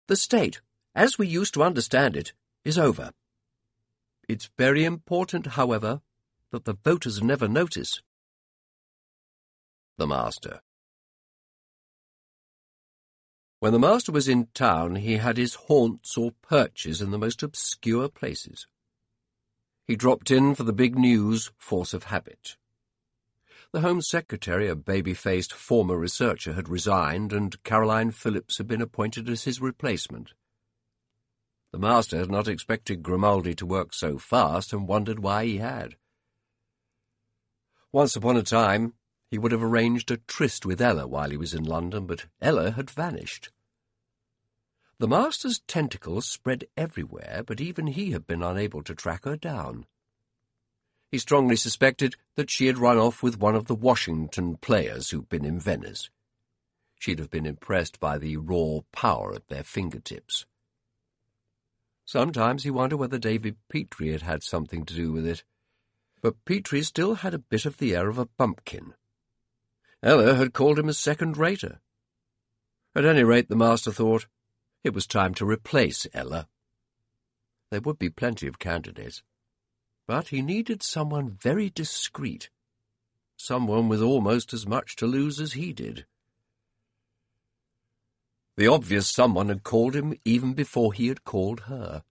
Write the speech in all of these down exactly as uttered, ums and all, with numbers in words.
The state, as we used to understand it, is over. It's very important, however, that the voters never notice. The Master. When the Master was in town, he had his haunts or perches in the most obscure places. He dropped in for the big news, force of habit. The Home Secretary, a baby-faced former researcher, had resigned, and Caroline Phillips had been appointed as his replacement. The Master had not expected Grimaldi to work so fast, and wondered why he had. Once upon a time, he would have arranged a tryst with Ella while he was in London, but Ella had vanished. The Master's tentacles spread everywhere, but even he had been unable to track her down. He strongly suspected that she had run off with one of the Washington players who'd been in Venice. She'd have been impressed by the raw power at their fingertips. Sometimes he wondered whether David Petrie had had something to do with it, but Petrie still had a bit of the air of a bumpkin. Ella had called him a second-rater. At any rate, the Master thought, it was time to replace Ella. There would be plenty of candidates, but he needed someone very discreet, someone with almost as much to lose as he did. The obvious someone had called him even before he had called her.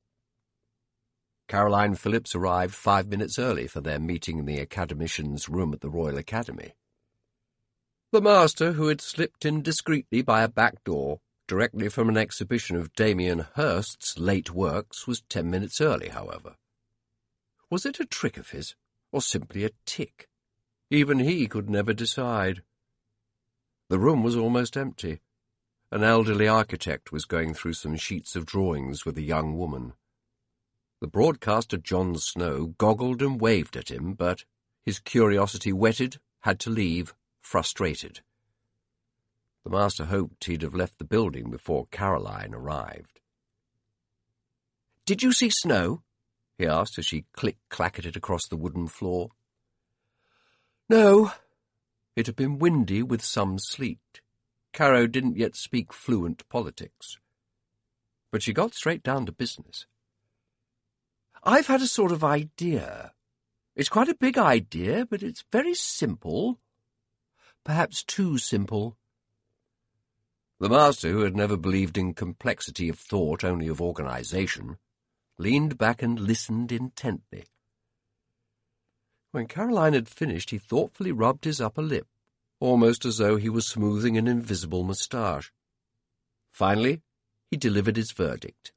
Caroline Phillips arrived five minutes early for their meeting in the academician's room at the Royal Academy. The Master, who had slipped in discreetly by a back door, directly from an exhibition of Damien Hirst's late works, was ten minutes early, however. Was it a trick of his, or simply a tic? Even he could never decide. The room was almost empty. An elderly architect was going through some sheets of drawings with a young woman. The broadcaster, John Snow, goggled and waved at him, but, his curiosity whetted, had to leave, frustrated. The Master hoped he'd have left the building before Caroline arrived. "Did you see Snow?" he asked as she click-clacketed across the wooden floor. No. It had been windy with some sleet. Caro didn't yet speak fluent politics. But she got straight down to business. "I've had a sort of idea. It's quite a big idea, but it's very simple. Perhaps too simple." The Master, who had never believed in complexity of thought, only of organization, leaned back and listened intently. When Caroline had finished, he thoughtfully rubbed his upper lip, almost as though he was smoothing an invisible moustache. Finally, he delivered his verdict.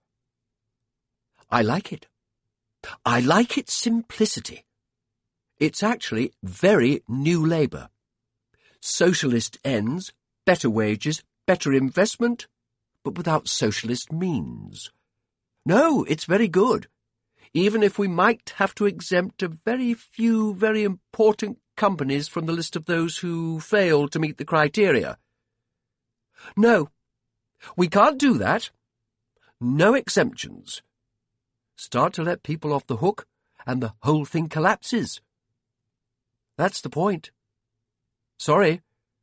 "I like it. I like its simplicity. It's actually very New Labour. Socialist ends, better wages, better investment, but without socialist means. No, it's very good, even if we might have to exempt a very few very important companies from the list of those who fail to meet the criteria. No, we can't do that. No exemptions. Start to let people off the hook, and the whole thing collapses. That's the point. Sorry."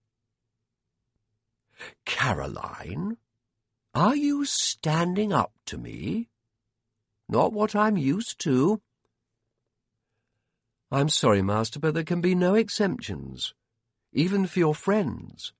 "Caroline, are you standing up to me? Not what I'm used to." "I'm sorry, Master, but there can be no exemptions, even for your friends."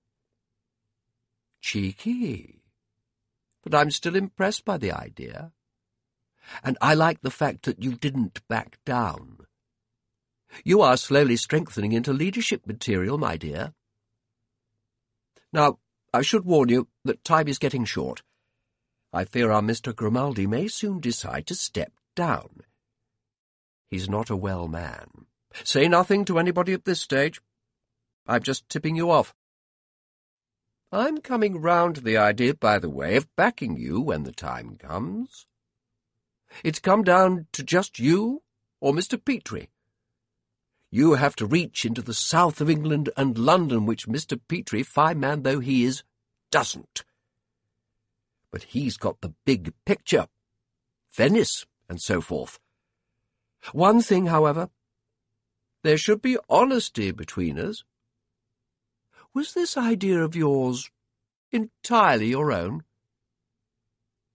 "Cheeky. But I'm still impressed by the idea. And I like the fact that you didn't back down. You are slowly strengthening into leadership material, my dear. Now, I should warn you that time is getting short. I fear our Mister Grimaldi may soon decide to step down. He's not a well man. Say nothing to anybody at this stage. I'm just tipping you off. I'm coming round to the idea, by the way, of backing you when the time comes. It's come down to just you or Mister Petrie. You have to reach into the south of England and London, which Mister Petrie, fine man though he is, doesn't. But he's got the big picture, Venice and so forth. One thing, however, there should be honesty between us. Was this idea of yours entirely your own?"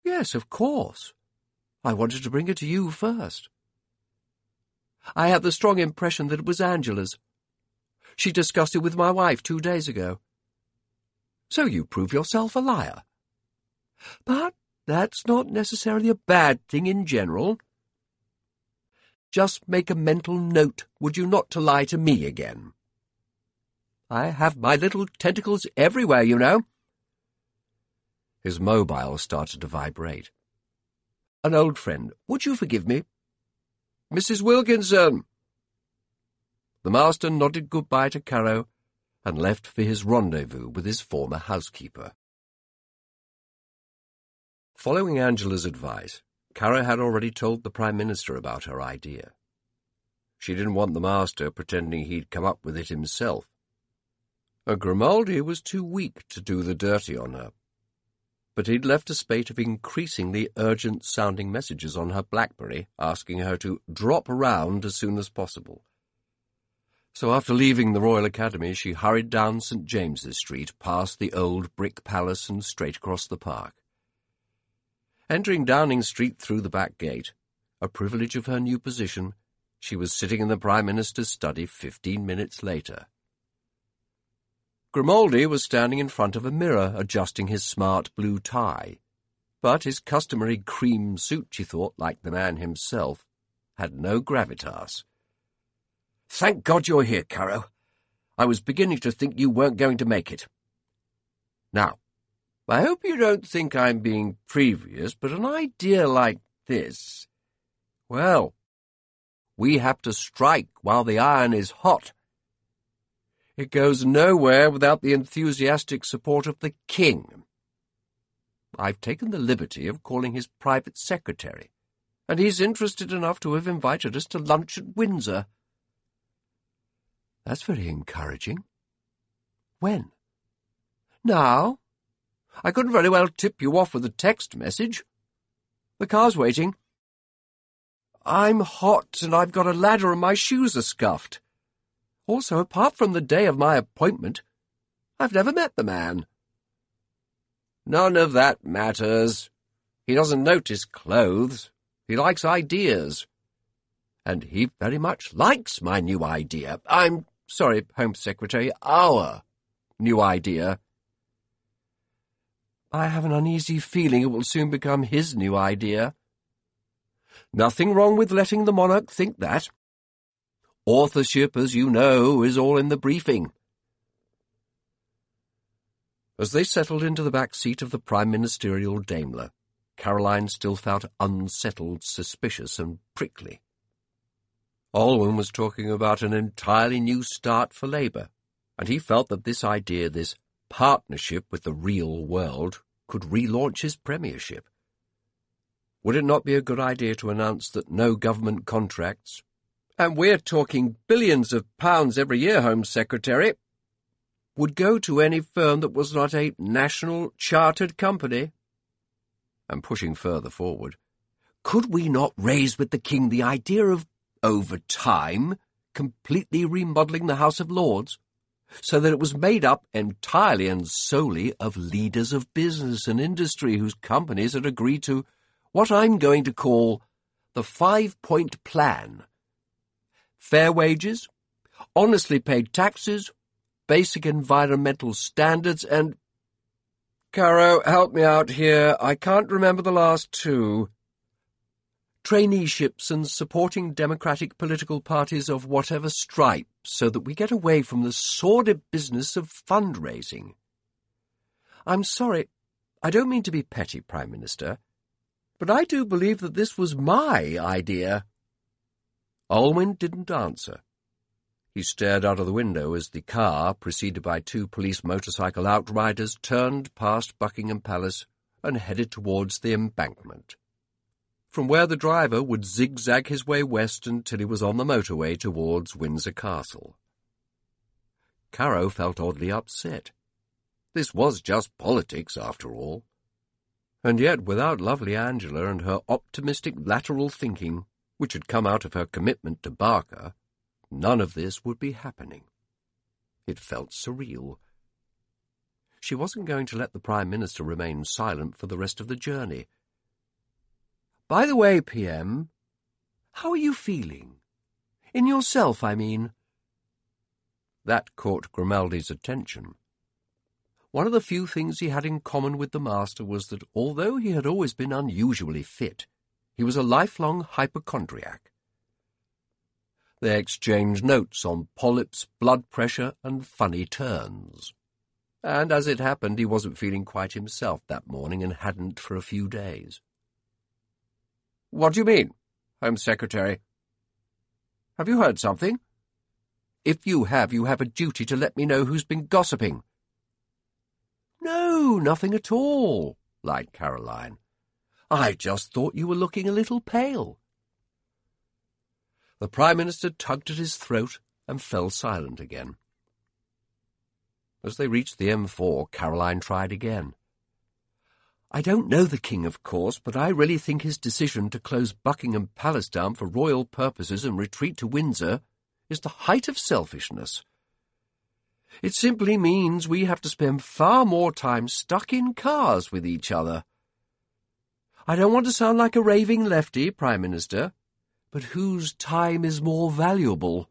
Yes, of course. I wanted to bring it to you first. I had the strong impression that it was Angela's. She discussed it with my wife two days ago. So you prove yourself a liar. But that's not necessarily a bad thing in general. Just make a mental note, would you not, to lie to me again? I have my little tentacles everywhere, you know. His mobile started to vibrate. An old friend, would you forgive me? Missus Wilkinson! The master nodded goodbye to Caro and left for his rendezvous with his former housekeeper. Following Angela's advice, Caro had already told the Prime Minister about her idea. She didn't want the master pretending he'd come up with it himself. And Grimaldi was too weak to do the dirty on her. But he'd left a spate of increasingly urgent-sounding messages on her BlackBerry, asking her to drop around as soon as possible. So after leaving the Royal Academy, she hurried down St James's Street, past the old brick palace and straight across the park. Entering Downing Street through the back gate, a privilege of her new position, she was sitting in the Prime Minister's study fifteen minutes later. Grimaldi was standing in front of a mirror, adjusting his smart blue tie, but his customary cream suit, she thought, like the man himself, had no gravitas. "Thank God you're here, Caro. I was beginning to think you weren't going to make it. Now, I hope you don't think I'm being previous, but an idea like this, well, we have to strike while the iron is hot. It goes nowhere without the enthusiastic support of the King. I've taken the liberty of calling his private secretary, and he's interested enough to have invited us to lunch at Windsor." "That's very encouraging. When?" "Now. I couldn't very well tip you off with a text message. The car's waiting. I'm hot, and I've got a ladder and my shoes are scuffed. Also, apart from the day of my appointment, I've never met the man." "None of that matters. He doesn't notice clothes. He likes ideas. And he very much likes my new idea. I'm sorry, Home Secretary, our new idea. I have an uneasy feeling it will soon become his new idea. Nothing wrong with letting the monarch think that. Authorship, as you know, is all in the briefing." As they settled into the back seat of the Prime Ministerial Daimler, Caroline still felt unsettled, suspicious, and prickly. Alwyn was talking about an entirely new start for Labour, and he felt that this idea, this partnership with the real world, could relaunch his premiership. Would it not be a good idea to announce that no government contracts, and we're talking billions of pounds every year, Home Secretary, would go to any firm that was not a national chartered company? And pushing further forward, could we not raise with the King the idea of, over time, completely remodelling the House of Lords, so that it was made up entirely and solely of leaders of business and industry whose companies had agreed to what I'm going to call the five-point plan? Fair wages, honestly paid taxes, basic environmental standards, and... Caro, help me out here. I can't remember the last two. Traineeships and supporting democratic political parties of whatever stripe, so that we get away from the sordid business of fundraising. I'm sorry, I don't mean to be petty, Prime Minister, but I do believe that this was my idea. Alwyn didn't answer. He stared out of the window as the car, preceded by two police motorcycle outriders, turned past Buckingham Palace and headed towards the embankment, from where the driver would zigzag his way west until he was on the motorway towards Windsor Castle. Caro felt oddly upset. This was just politics, after all. And yet, without lovely Angela and her optimistic lateral thinking, which had come out of her commitment to Barker, none of this would be happening. It felt surreal. She wasn't going to let the Prime Minister remain silent for the rest of the journey, By the way, P M, how are you feeling? In yourself, I mean. That caught Grimaldi's attention. One of the few things he had in common with the master was that, although he had always been unusually fit, he was a lifelong hypochondriac. They exchanged notes on polyps, blood pressure, and funny turns. And as it happened, he wasn't feeling quite himself that morning and hadn't for a few days. "What do you mean, Home Secretary? Have you heard something? If you have, you have a duty to let me know who's been gossiping." "No, nothing at all," lied Caroline. "I just thought you were looking a little pale." The Prime Minister tugged at his throat and fell silent again. As they reached the M four, Caroline tried again. "I don't know the King, of course, but I really think his decision to close Buckingham Palace down for royal purposes and retreat to Windsor is the height of selfishness. It simply means we have to spend far more time stuck in cars with each other. I don't want to sound like a raving lefty, Prime Minister, but whose time is more valuable?"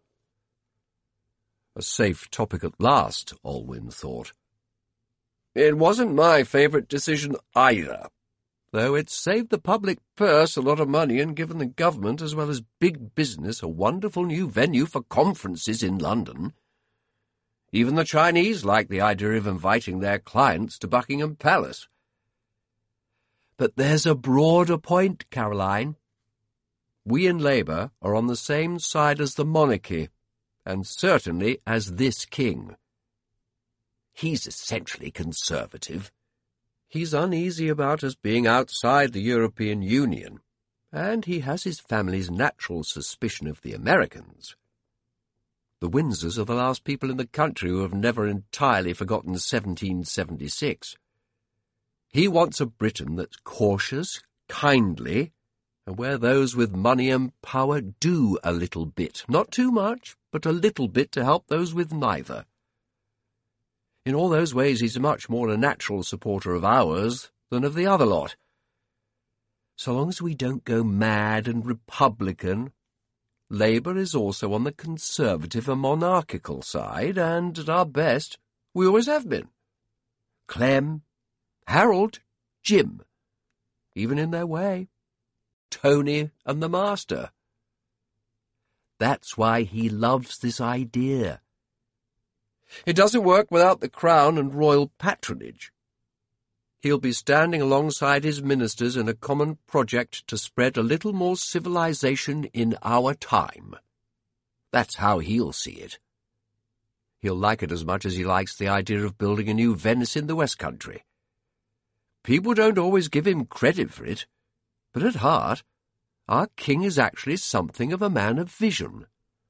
A safe topic at last, Olwyn thought. "It wasn't my favourite decision either, though it's saved the public purse a lot of money and given the government as well as big business a wonderful new venue for conferences in London. Even the Chinese like the idea of inviting their clients to Buckingham Palace." "But there's a broader point, Caroline. We in Labour are on the same side as the monarchy, and certainly as this king. He's essentially conservative. He's uneasy about us being outside the European Union, and he has his family's natural suspicion of the Americans. The Windsors are the last people in the country who have never entirely forgotten seventeen seventy-six. He wants a Britain that's cautious, kindly, and where those with money and power do a little bit, not too much, but a little bit to help those with neither. In all those ways he's much more a natural supporter of ours than of the other lot. So long as we don't go mad and Republican, Labour is also on the conservative and monarchical side, and at our best we always have been. Clem, Harold, Jim, even in their way. Tony and the Master. That's why he loves this idea. It doesn't work without the crown and royal patronage. He'll be standing alongside his ministers in a common project to spread a little more civilization in our time. That's how he'll see it. He'll like it as much as he likes the idea of building a new Venice in the West Country. People don't always give him credit for it, but at heart, our king is actually something of a man of vision.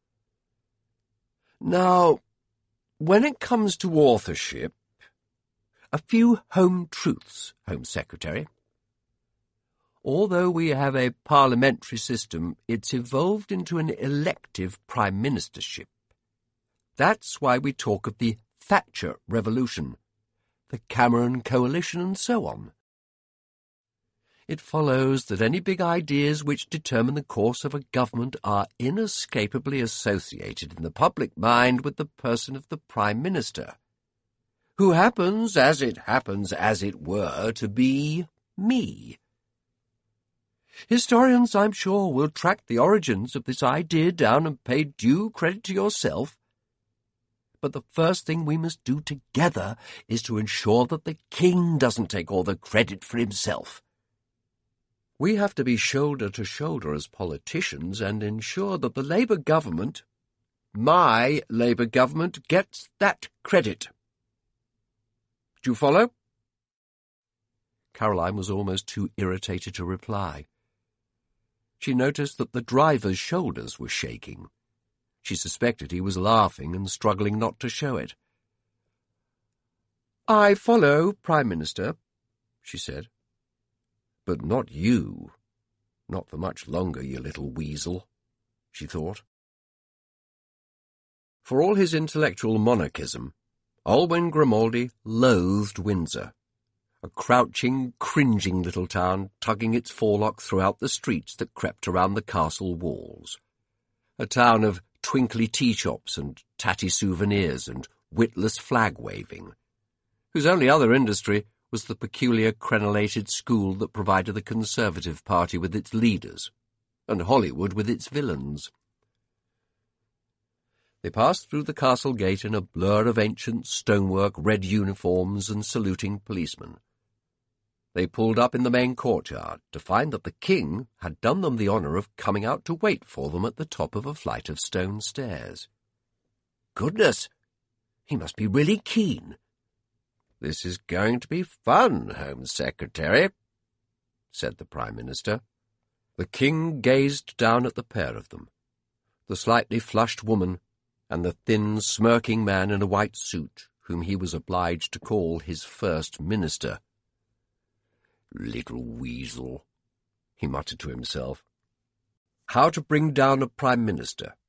Now, when it comes to authorship, a few home truths, Home Secretary. Although we have a parliamentary system, it's evolved into an elective prime ministership. That's why we talk of the Thatcher Revolution, the Cameron Coalition, and so on. It follows that any big ideas which determine the course of a government are inescapably associated in the public mind with the person of the Prime Minister, who happens, as it happens, as it were, to be me. Historians, I'm sure, will track the origins of this idea down and pay due credit to yourself. But the first thing we must do together is to ensure that the king doesn't take all the credit for himself. We have to be shoulder to shoulder as politicians and ensure that the Labour government, my Labour government, gets that credit. Do you follow? Caroline was almost too irritated to reply. She noticed that the driver's shoulders were shaking. She suspected he was laughing and struggling not to show it. "I follow, Prime Minister," she said. "But not you. Not for much longer, you little weasel," she thought. For all his intellectual monarchism, Olwen Grimaldi loathed Windsor, a crouching, cringing little town tugging its forelock throughout the streets that crept around the castle walls. A town of twinkly tea-shops and tatty souvenirs and witless flag-waving, whose only other industry was the peculiar crenellated school that provided the Conservative Party with its leaders, and Hollywood with its villains. They passed through the castle gate in a blur of ancient stonework, red uniforms, and saluting policemen. They pulled up in the main courtyard to find that the king had done them the honour of coming out to wait for them at the top of a flight of stone stairs. Goodness! He must be really keen. "This is going to be fun, Home Secretary," said the Prime Minister. The king gazed down at the pair of them, the slightly flushed woman and the thin, smirking man in a white suit, whom he was obliged to call his First Minister. "Little weasel," he muttered to himself. How to bring down a Prime Minister